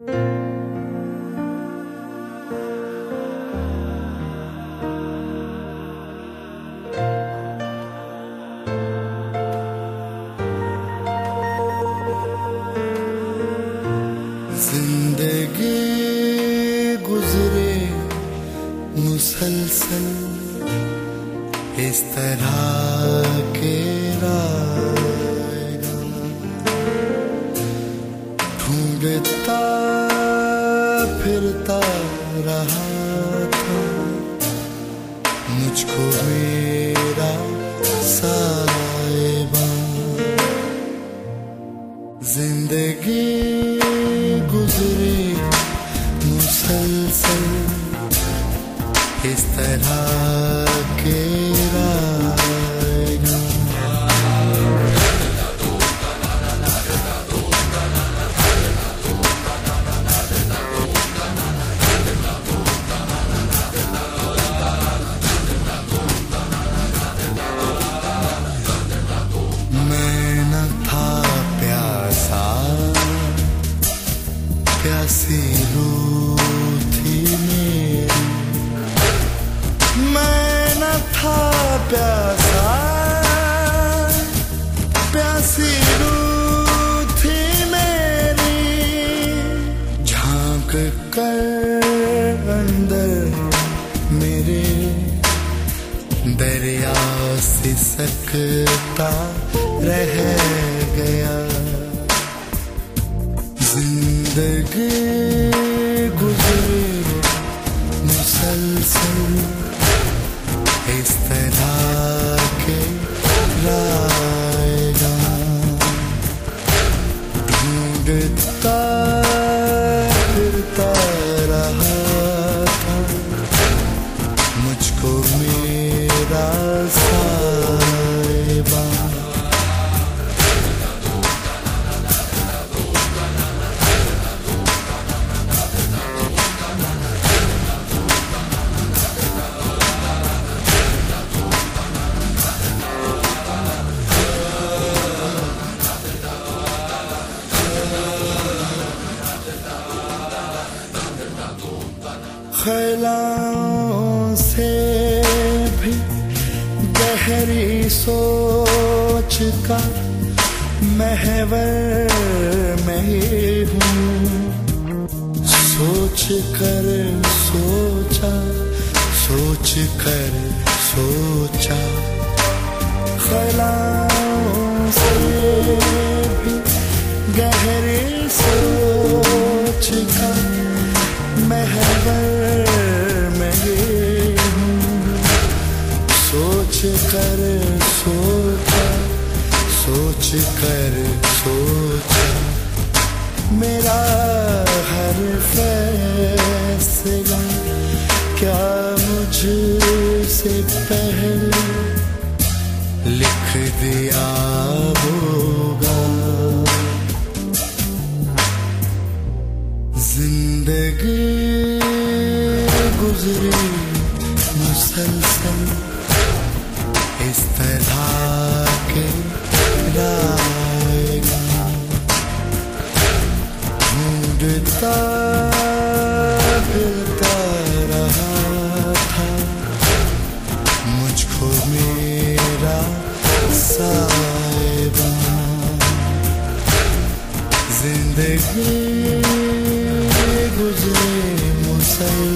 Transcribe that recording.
जिंदगी गुजरे मुसलसल इस तरह के राग ढूंढता फिरता रहा था मुझको मेरा साहिबा। जिंदगी गुजरे मुसलसल इस तरह के राग मैं न था प्यासा प्यासी रूह थी मेरी। मैं न था प्यासा प्यासी रूह थी मेरी। झांक कर अंदर मेरे दरिया सिसकता रह गया। जिंदगी गुजरे मुसलसल इस तरह के राग ढूंढता फिरता रहा था मुझको मेरा साहिबा। ख्यालों से भी गहरी सोच का महवर मैं ही हूँ। सोच कर सोचा सोच कर सोचा ख्यालों से भी गहरी सोच का महवर मैं ही हूँ। सोच कर सोचा सोच कर सोचा मेरा हर फैसला क्या मुझसे पहले लिख दिया होगा। जिंदगी गुजरी मुसलसल इस तरह के राग ढूंढता फिरता रहा था मुझको मेरा साहिबा। जिंदगी गुजरे मुसलसल